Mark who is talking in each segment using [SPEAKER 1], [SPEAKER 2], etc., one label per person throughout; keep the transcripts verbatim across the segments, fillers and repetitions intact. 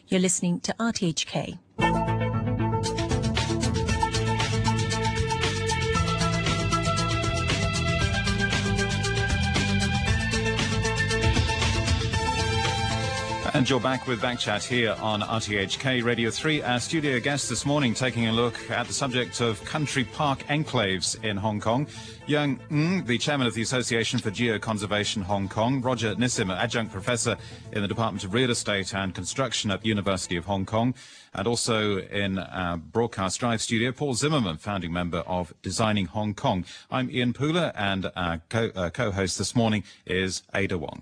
[SPEAKER 1] You're listening to R T H K.
[SPEAKER 2] And you're back with Backchat here on R T H K Radio three. Our studio guest this morning taking a look at the subject of country park enclaves in Hong Kong. Yung Ng, the chairman of the Association for Geoconservation Hong Kong. Roger Nissim, adjunct professor in the Department of Real Estate and Construction at the University of Hong Kong. And also in our Broadcast Drive studio, Paul Zimmerman, founding member of Designing Hong Kong. I'm Ian Pooler, and our co- uh, co-host this morning is Ada Wong.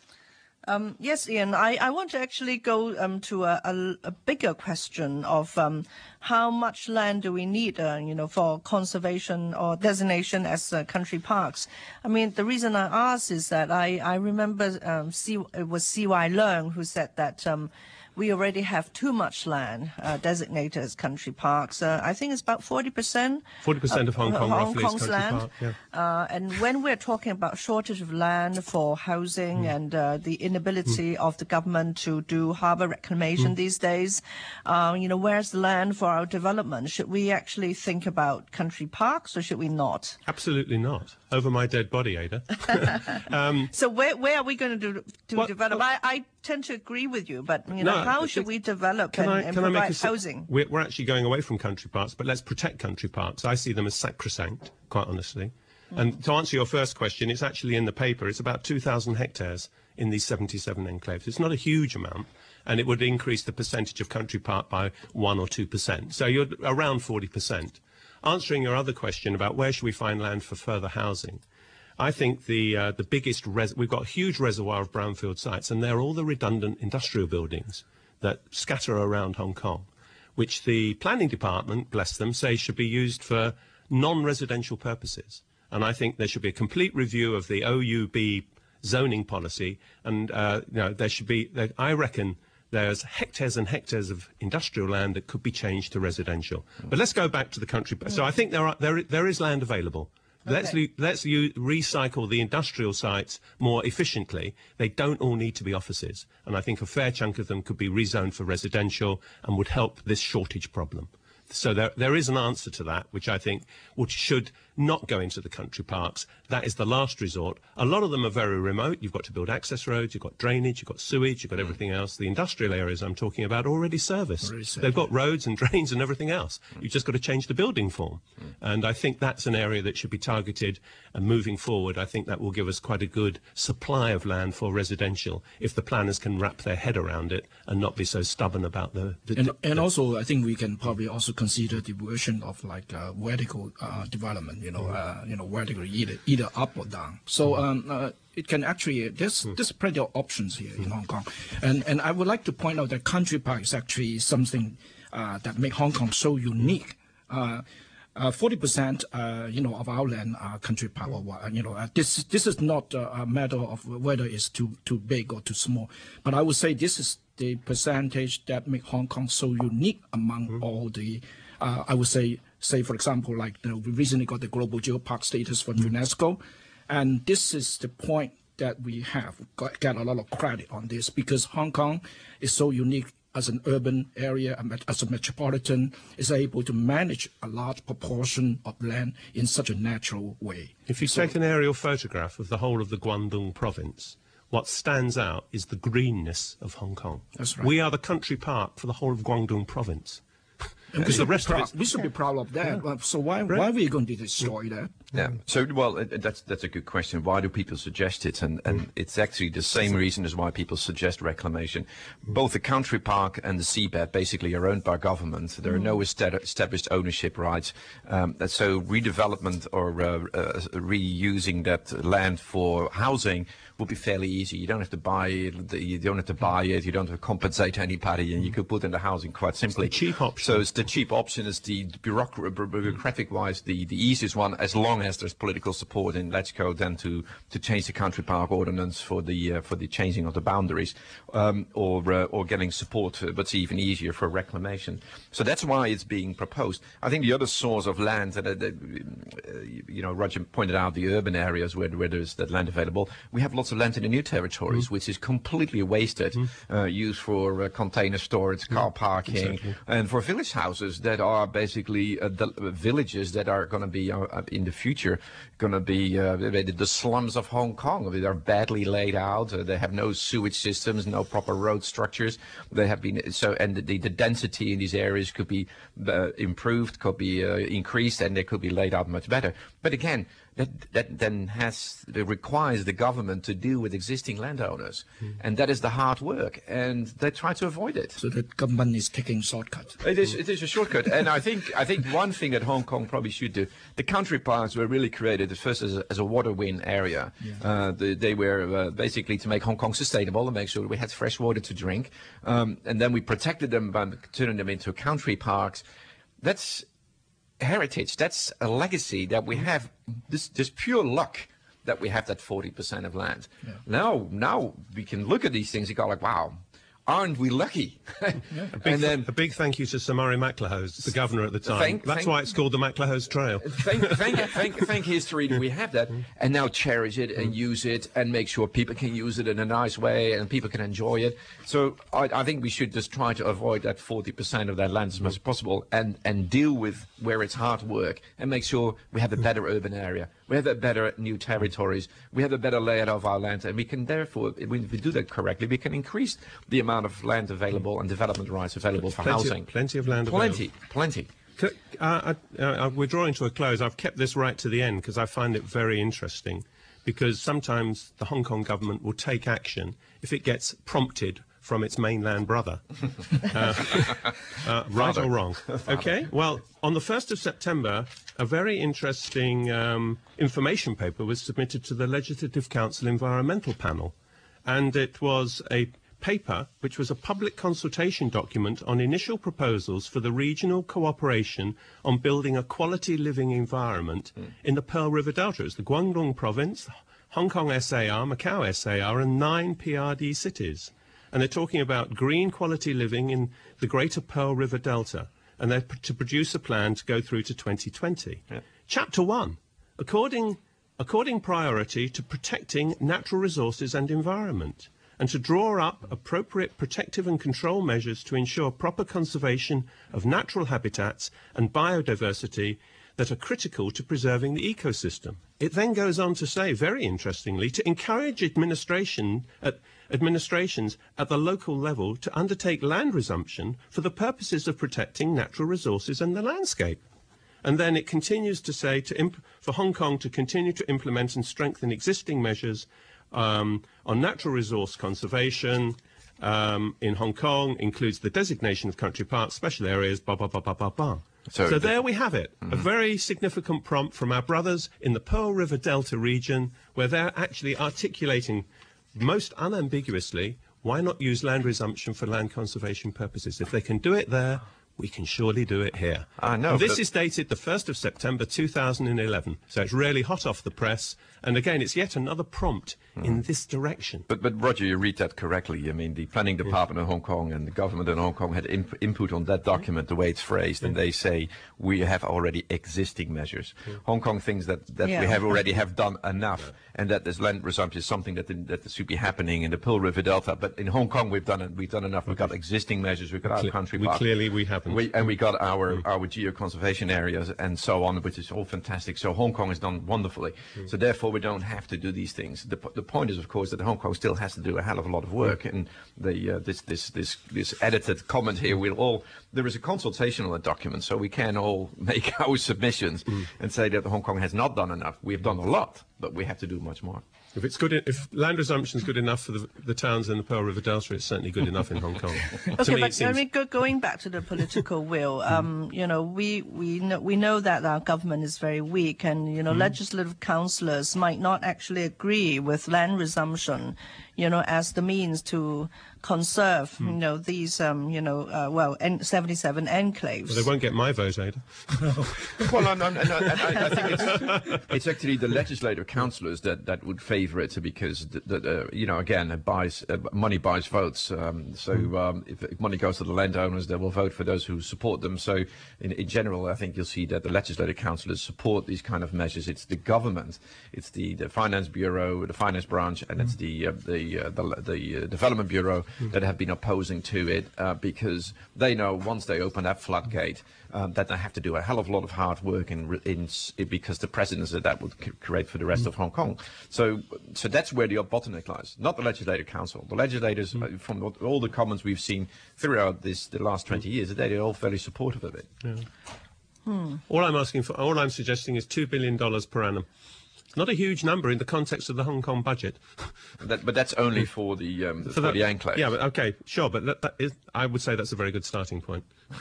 [SPEAKER 3] Um, yes, Ian, I, I want to actually go um, to a, a, a bigger question of um, how much land do we need, uh, you know, for conservation or designation as uh, country parks. I mean, the reason I ask is that I, I remember um, C, it was C Y Leung who said that um, we already have too much land uh, designated as country parks. Uh, I think it's about forty percent.
[SPEAKER 4] forty percent of Hong Kong,
[SPEAKER 3] Hong
[SPEAKER 4] roughly,
[SPEAKER 3] Kong's
[SPEAKER 4] is country
[SPEAKER 3] land.
[SPEAKER 4] park. Yeah.
[SPEAKER 3] Uh, and when we're talking about shortage of land for housing mm. and uh, the inability mm. of the government to do harbour reclamation mm. these days, uh, you know, where's the land for our development? Should we actually think about country parks or should we not?
[SPEAKER 4] Absolutely not. Over my dead body, Ada.
[SPEAKER 3] um, so where where are we going to do to
[SPEAKER 4] what,
[SPEAKER 3] develop?
[SPEAKER 4] What,
[SPEAKER 3] I, I tend to agree with you, but you know,
[SPEAKER 4] no,
[SPEAKER 3] how should we develop and,
[SPEAKER 4] I,
[SPEAKER 3] and
[SPEAKER 4] can I
[SPEAKER 3] provide
[SPEAKER 4] make a,
[SPEAKER 3] housing?
[SPEAKER 4] We're, we're actually going away from country parks, but let's protect country parks. I see them as sacrosanct, quite honestly. Mm. And to answer your first question, it's actually in the paper. It's about two thousand hectares in these seventy-seven enclaves. It's not a huge amount, and it would increase the percentage of country park by one or two percent. So you're around forty percent. Answering your other question about where should we find land for further housing, I think the uh, the biggest res- we've got a huge reservoir of brownfield sites, and they're all the redundant industrial buildings that scatter around Hong Kong, which the planning department, bless them, say should be used for non-residential purposes. And I think there should be a complete review of the O U B zoning policy, and uh, you know there should be. There, I reckon there's hectares and hectares of industrial land that could be changed to residential. But let's go back to the country. So I think there are there there is land available. Let's
[SPEAKER 3] Okay.
[SPEAKER 4] let's u- recycle the industrial sites more efficiently. They don't all need to be offices, and I think a fair chunk of them could be rezoned for residential and would help this shortage problem. So there there is an answer to that, which I think which should not go into the country parks. That is the last resort. A lot of them are very remote. You've got to build access roads, you've got drainage, you've got sewage, you've got everything else. The industrial areas I'm talking about are already serviced.
[SPEAKER 5] Already serviced.
[SPEAKER 4] They've got roads and drains and everything else. You've just got to change the building form. And I think that's an area that should be targeted, and moving forward, I think that will give us quite a good supply of land for residential if the planners can wrap their head around it and not be so stubborn about the... the
[SPEAKER 5] And,
[SPEAKER 4] the
[SPEAKER 5] and also, I think we can probably also consider the version of like uh, vertical uh, development, you know, uh, you know, vertical either, either up or down. So um, uh, it can actually, there's, there's plenty of options here in Hong Kong. And, and I would like to point out that country park is actually something uh, that make Hong Kong so unique. Uh, Uh, forty percent, uh, you know, of our land are country park. Or what, you know, uh, this this is not uh, a matter of whether it's too too big or too small, but I would say this is the percentage that make Hong Kong so unique among mm-hmm. all the. Uh, I would say, say for example, like you know, we recently got the global geopark status from mm-hmm. UNESCO, and this is the point that we have got, got a lot of credit on this because Hong Kong is so unique. As an urban area, as a metropolitan, is able to manage a large proportion of land in such a natural way.
[SPEAKER 4] If you
[SPEAKER 5] so,
[SPEAKER 4] take an aerial photograph of the whole of the Guangdong province, what stands out is the greenness of Hong Kong.
[SPEAKER 5] That's right.
[SPEAKER 4] We are the country park for the whole of Guangdong province.
[SPEAKER 5] Because the rest
[SPEAKER 4] of
[SPEAKER 5] it, we should be proud of that. Yeah. So why
[SPEAKER 4] right.
[SPEAKER 5] why are we going to destroy that?
[SPEAKER 6] Yeah. So, well, it, that's that's a good question. Why do people suggest it? And and it's actually the same reason as why people suggest reclamation. Both the country park and the seabed basically are owned by government. There are no established ownership rights. Um, so redevelopment or uh, uh, reusing that land for housing will be fairly easy. You don't have to buy it. You don't have to buy it. You don't have to compensate anybody, and you could put in the housing quite simply.
[SPEAKER 4] It's the cheap option.
[SPEAKER 6] So it's the cheap option is the bureaucratic-wise the the easiest one, as long long as there's political support in LegCo, then to to change the country park ordinance for the uh, for the changing of the boundaries, um, or uh, or getting support, uh, but it's even easier for reclamation. So that's why it's being proposed. I think the other source of land that, uh, that uh, you know, Roger pointed out, the urban areas where where there's that land available. We have lots of land in the new territories, mm. which is completely wasted, mm. uh, used for uh, container storage, car mm. parking, exactly. and for village houses that are basically uh, the uh, villages that are going to be uh, in the future going to be uh, the slums of Hong Kong. They are badly laid out. Uh, they have no sewage systems, no proper road structures. They have been so, and the, the density in these areas could be uh, improved, could be uh, increased, and they could be laid out much better. But again, that that then has it requires the government to deal with existing landowners, mm. and that is the hard work, and they try to avoid it.
[SPEAKER 5] So the government is taking shortcuts.
[SPEAKER 6] It is it is a shortcut, and I think I think one thing that Hong Kong probably should do. The country parks were really created at first as a, as a water win area. Yeah. Uh, the, they were uh, basically to make Hong Kong sustainable and make sure we had fresh water to drink, um, and then we protected them by turning them into country parks. That's heritage. That's a legacy that we have. This, this pure luck that we have that forty percent of land. Yeah. Now, now we can look at these things and go like, wow, aren't we lucky?
[SPEAKER 4] Yeah. a, big
[SPEAKER 6] and then,
[SPEAKER 4] a big thank you to Sir Murray MacLehose, the governor at the time.
[SPEAKER 6] Thank,
[SPEAKER 4] That's
[SPEAKER 6] thank,
[SPEAKER 4] why it's called the MacLehose Trail.
[SPEAKER 6] Thank, thank, thank, thank history that we have that, and now cherish it and use it and make sure people can use it in a nice way and people can enjoy it. So I, I think we should just try to avoid that forty percent of that land as much as possible, and, and deal with where it's hard work and make sure we have a better urban area. We have a better new territories. We have a better layout of our land, and we can therefore, if we do that correctly, we can increase the amount of land available and development rights available for
[SPEAKER 4] plenty
[SPEAKER 6] housing.
[SPEAKER 4] Of, plenty of land
[SPEAKER 6] Plenty,
[SPEAKER 4] available.
[SPEAKER 6] plenty.
[SPEAKER 4] Uh, uh, uh, we're drawing to a close. I've kept this right to the end because I find it very interesting, because sometimes the Hong Kong government will take action if it gets prompted from its mainland brother. uh, uh, right or wrong? Okay, well, on the first of September, a very interesting um, information paper was submitted to the Legislative Council Environmental Panel, and it was a paper which was a public consultation document on initial proposals for the regional cooperation on building a quality living environment mm. in the Pearl River Delta. It's the Guangdong province, Hong Kong S A R, Macau S A R, and nine P R D cities. And they're talking about green quality living in the greater Pearl River Delta, and they're to produce a plan to go through to twenty twenty. Yeah. Chapter one, according, according priority to protecting natural resources and environment, and to draw up appropriate protective and control measures to ensure proper conservation of natural habitats and biodiversity that are critical to preserving the ecosystem. It then goes on to say, very interestingly, to encourage administration at, administrations at the local level to undertake land resumption for the purposes of protecting natural resources and the landscape. And then it continues to say to imp for Hong Kong to continue to implement and strengthen existing measures um, on natural resource conservation um, in Hong Kong, includes the designation of country parks, special areas, blah, blah, blah, blah, blah, blah. So, so there we have it, mm-hmm. a very significant prompt from our brothers in the Pearl River Delta region, where they're actually articulating most unambiguously, why not use land resumption for land conservation purposes? If they can do it there, we can surely do it here.
[SPEAKER 6] I know.
[SPEAKER 4] And this is dated the first of September two thousand eleven, so it's really hot off the press. And again, it's yet another prompt mm. in this direction.
[SPEAKER 6] But, but Roger, you read that correctly. I mean, the Planning Department yeah. in Hong Kong and the government in Hong Kong had imp input on that document, the way it's phrased, yeah. and they say we have already existing measures. Yeah. Hong Kong thinks that, that yeah. we have already have done enough, yeah. and that this land resumption is something that, that should be happening in the Pearl River Delta. But in Hong Kong, we've done it. We've done enough. We've got existing measures. We've got our country
[SPEAKER 4] we
[SPEAKER 6] park.
[SPEAKER 4] Clearly, we haven't.
[SPEAKER 6] We, and we got our mm. our geo-conservation areas and so on, which is all fantastic. So Hong Kong has done wonderfully. Mm. So therefore, we don't have to do these things. The, the point is, of course, that Hong Kong still has to do a hell of a lot of work. Mm. And the uh, this this this this edited comment here, we'll all there is a consultation on the document, so we can all make our submissions mm. and say that Hong Kong has not done enough. We have done a lot, but we have to do much more.
[SPEAKER 4] If it's good, if land resumption is good enough for the, the towns in the Pearl River Delta, it's certainly good enough in Hong Kong.
[SPEAKER 3] Okay, but I mean, go, going back to the political will, um, you know, we we know we know that our government is very weak, and you know, mm. legislative councillors might not actually agree with land resumption. you know, as the means to conserve,
[SPEAKER 4] Hmm.
[SPEAKER 3] you know, these, um, you know, uh, well, en- seventy-seven enclaves.
[SPEAKER 4] Well, they won't get my vote, Ada.
[SPEAKER 6] Well, and, and, and, and I, I think it's, it's actually the legislative councillors that, that would favour it because, the, the, uh, you know, again, it buys, uh, money buys votes. Um, so um, if, if money goes to the landowners, they will vote for those who support them. So in, in general, I think you'll see that the legislative councillors support these kind of measures. It's the government, it's the, the Finance Bureau, the Finance Branch, and it's the, uh, the, uh, the, the uh, Development Bureau that have been opposing to it uh, because they know once they open that floodgate um, that they have to do a hell of a lot of hard work in, in, in because the precedents that that would c- create for the rest of Hong Kong. So, so that's where the bottleneck lies, not the Legislative Council. The legislators, uh, from what, all the comments we've seen throughout this the last twenty years, they're all very supportive of it.
[SPEAKER 4] Yeah. All I'm asking for, all I'm suggesting is two billion dollars per annum. Not a huge number in the context of the Hong Kong budget.
[SPEAKER 6] That, but that's only for the um, for,
[SPEAKER 4] For that-
[SPEAKER 6] the enclave.
[SPEAKER 4] Yeah, but okay, sure, but that, that is, I would say that's a very good starting point.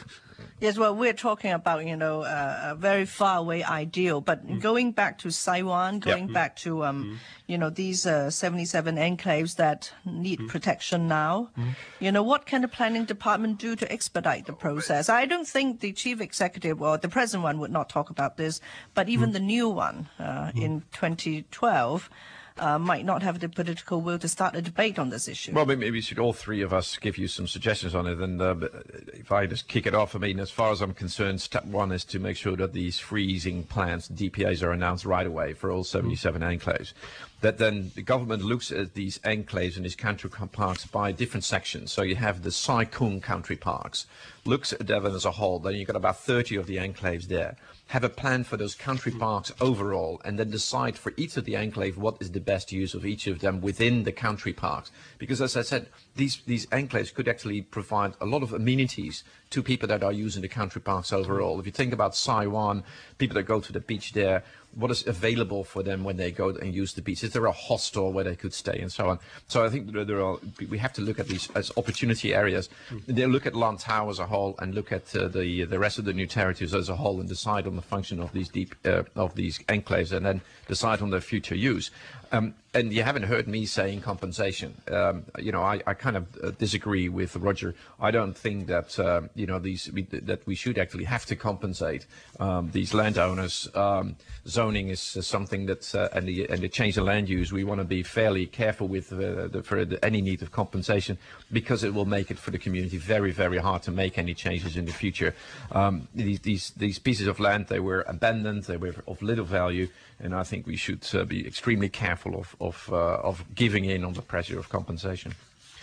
[SPEAKER 3] Yes, well, we're talking about, you know, uh, a very far away ideal, but
[SPEAKER 4] Mm.
[SPEAKER 3] going back to Saiwan, going
[SPEAKER 4] Mm.
[SPEAKER 3] back to, um, you know, these uh, seventy-seven enclaves that need
[SPEAKER 4] Mm.
[SPEAKER 3] protection now, you know, what can the planning department do to expedite the process? I don't think the chief executive or the present one would not talk about this, but even
[SPEAKER 4] Mm.
[SPEAKER 3] the new one uh, in twenty twelve uh, might not have the political will to start a debate on this issue.
[SPEAKER 6] Well, maybe maybe we should all three of us give you some suggestions on it. And uh, if I just kick it off, I mean, as far as I'm concerned, step one is to make sure that these freezing plans, D P As, are announced right away for all seventy-seven enclaves. That then the government looks at these enclaves and these country parks by different sections. So you have the Sai Kung country parks, looks at them as a whole. Then you've got about thirty of the enclaves there. Have a plan for those country parks overall, and then decide for each of the enclave what is the best use of each of them within the country parks. Because as I said, these these enclaves could actually provide a lot of amenities to people that are using the country parks overall. If you think about Saiwan, people that go to the beach there, what is available for them when they go and use the beach? Is there a hostel where they could stay and so on? So I think there, there are, we have to look at these as opportunity areas. They look at Lantau as a whole and look at uh, the the rest of the new territories as a whole and decide on the function of these deep uh, of these enclaves and then decide on their future use. Um, and you haven't heard me saying compensation. Um, you know, I, I kind of uh, disagree with Roger. I don't think that uh, you know these we, that we should actually have to compensate um, these landowners. Um, zoning is uh, something that uh, and the and the change of land use. We want to be fairly careful with uh, the, for the, any need of compensation because it will make it for the community very very hard to make any changes in the future. Um, these these these pieces of land, they were abandoned. They were of little value. And I think we should uh, be extremely careful of of, uh, of giving in on the pressure of compensation.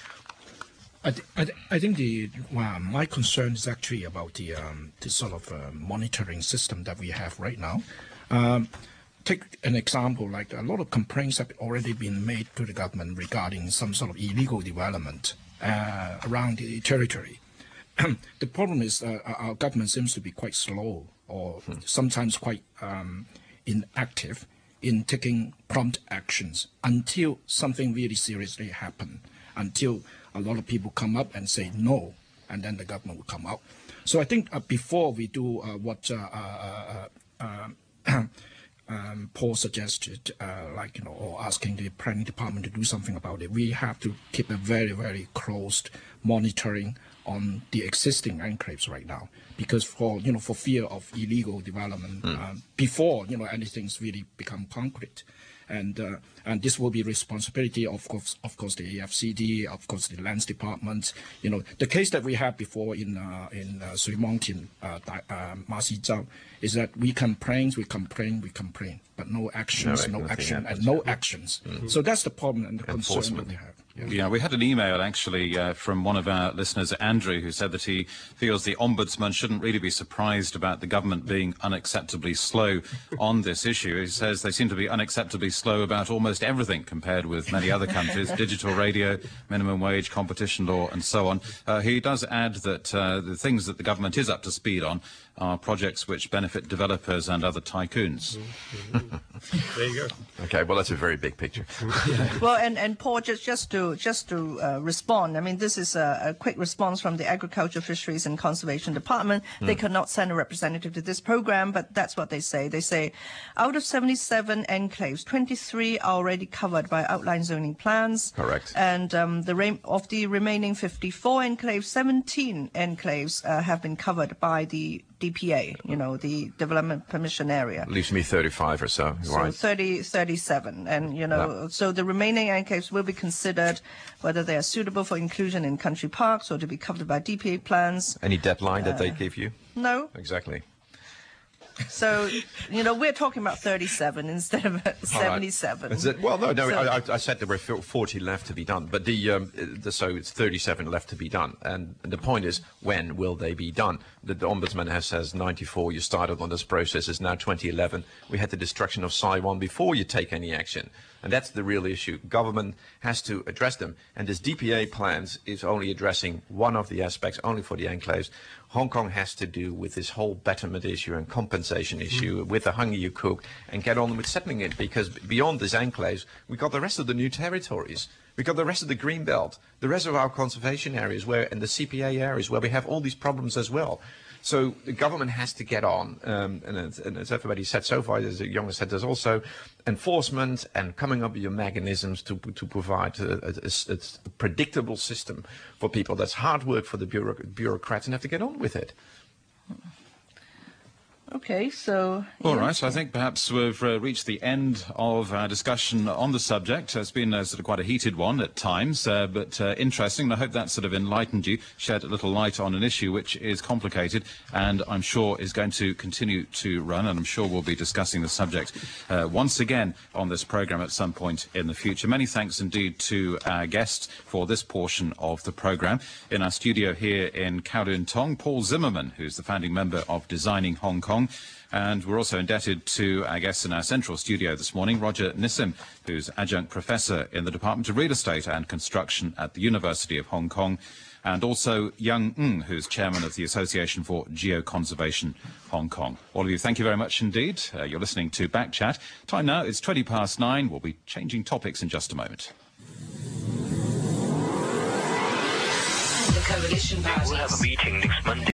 [SPEAKER 5] I, th- I, th- I think the well, my concern is actually about the um, the sort of uh, monitoring system that we have right now. Um, take an example, like a lot of complaints have already been made to the government regarding some sort of illegal development uh, around the territory. The problem is uh, our government seems to be quite slow or hmm. sometimes quite um, inactive in taking prompt actions until something really seriously happens, until a lot of people come up and say no, and then the government will come out. So I think uh, before we do uh, what uh, uh, uh, uh, um, Paul suggested, uh, like, you know, or asking the planning department to do something about it, we have to keep a very, very close monitoring on the existing enclaves right now, because for you know for fear of illegal development mm. uh, before you know anything's really become concrete, and uh, and this will be responsibility of course of course the A F C D, of course the lands department. You know the case that we had before in uh, in uh, Sui Mong Tin, uh, uh, Ma Si Zhao, is that we complain, we complain, we complain, but no actions, no, no action, happens, and no yeah. actions. Mm-hmm. So that's the problem and the concern that we have.
[SPEAKER 2] Yeah. yeah, we had an email actually uh, from one of our listeners, Andrew, who said that he feels the Ombudsman shouldn't really be surprised about the government being unacceptably slow on this issue. He says they seem to be unacceptably slow about almost everything compared with many other countries, digital radio, minimum wage, competition law, and so on. Uh, he does add that uh, the things that the government is up to speed on are projects which benefit developers and other tycoons.
[SPEAKER 4] There you go.
[SPEAKER 6] Okay, well, that's a very big picture.
[SPEAKER 3] Well, and, and Paul, just, just to, just to uh, respond, I mean, this is a, a quick response from the Agriculture, Fisheries and Conservation Department. Mm. They could not send a representative to this program, but that's what they say. They say, out of seventy-seven enclaves, twenty-three are already covered by outline zoning plans.
[SPEAKER 6] Correct.
[SPEAKER 3] And um, the re- of the remaining fifty-four enclaves, seventeen enclaves uh, have been covered by the D P A, you know, the Development Permission Area.
[SPEAKER 6] Leaves me thirty-five or so,
[SPEAKER 3] So
[SPEAKER 6] right?
[SPEAKER 3] thirty, thirty-seven. And, you know,
[SPEAKER 6] Yeah.
[SPEAKER 3] so the remaining enclaves will be considered whether they are suitable for inclusion in country parks or to be covered by D P A plans.
[SPEAKER 6] Any deadline that they give you?
[SPEAKER 3] No.
[SPEAKER 6] Exactly.
[SPEAKER 3] So, you know, we're talking about thirty-seven instead of seventy-seven.
[SPEAKER 6] Is it, well, no, no.
[SPEAKER 3] So-
[SPEAKER 6] I, I- I said there were forty left to be done, but the, um, the so it's thirty-seven left to be done. And the point is, when will they be done? The, the ombudsman has says ninety-four. You started on this process. It's now twenty eleven. We had the destruction of Saiwan before you take any action, and that's the real issue. Government has to address them, and this D P A plans is only addressing one of the aspects, only for the enclaves. Hong Kong has to do with this whole betterment issue and compensation issue, with the hunger you cook, and get on with settling it, because beyond these enclaves, we got the rest of the new territories. We got the rest of the green belt, the rest of our conservation areas, where and the C P A areas, where we have all these problems as well. So the government has to get on, um, and, as, and as everybody said so far, as Young said, there's also enforcement and coming up with your mechanisms to to provide a, a, a, a predictable system for people. That's hard work for the bureau, bureaucrats, and have to get on with it.
[SPEAKER 3] Okay, so...
[SPEAKER 2] All
[SPEAKER 3] yeah.
[SPEAKER 2] right, so I think perhaps we've uh, reached the end of our discussion on the subject. It's been uh, sort of quite a heated one at times, uh, but uh, interesting. And I hope that sort of enlightened you, shed a little light on an issue which is complicated and I'm sure is going to continue to run, and I'm sure we'll be discussing the subject uh, once again on this programme at some point in the future. Many thanks indeed to our guests for this portion of the programme. In our studio here in Kowloon Tong, Paul Zimmerman, who's the founding member of Designing Hong Kong. And we're also indebted to our guests in our central studio this morning, Roger Nissim, who's adjunct professor in the Department of Real Estate and Construction at the University of Hong Kong, and also Young Ng, who's chairman of the Association for Geoconservation Hong Kong. All of you, thank you very much indeed. Uh, you're listening to Backchat. Time now is twenty past nine. We'll be changing topics in just a moment.
[SPEAKER 7] The coalition parties.
[SPEAKER 8] We'll have a meeting next Monday.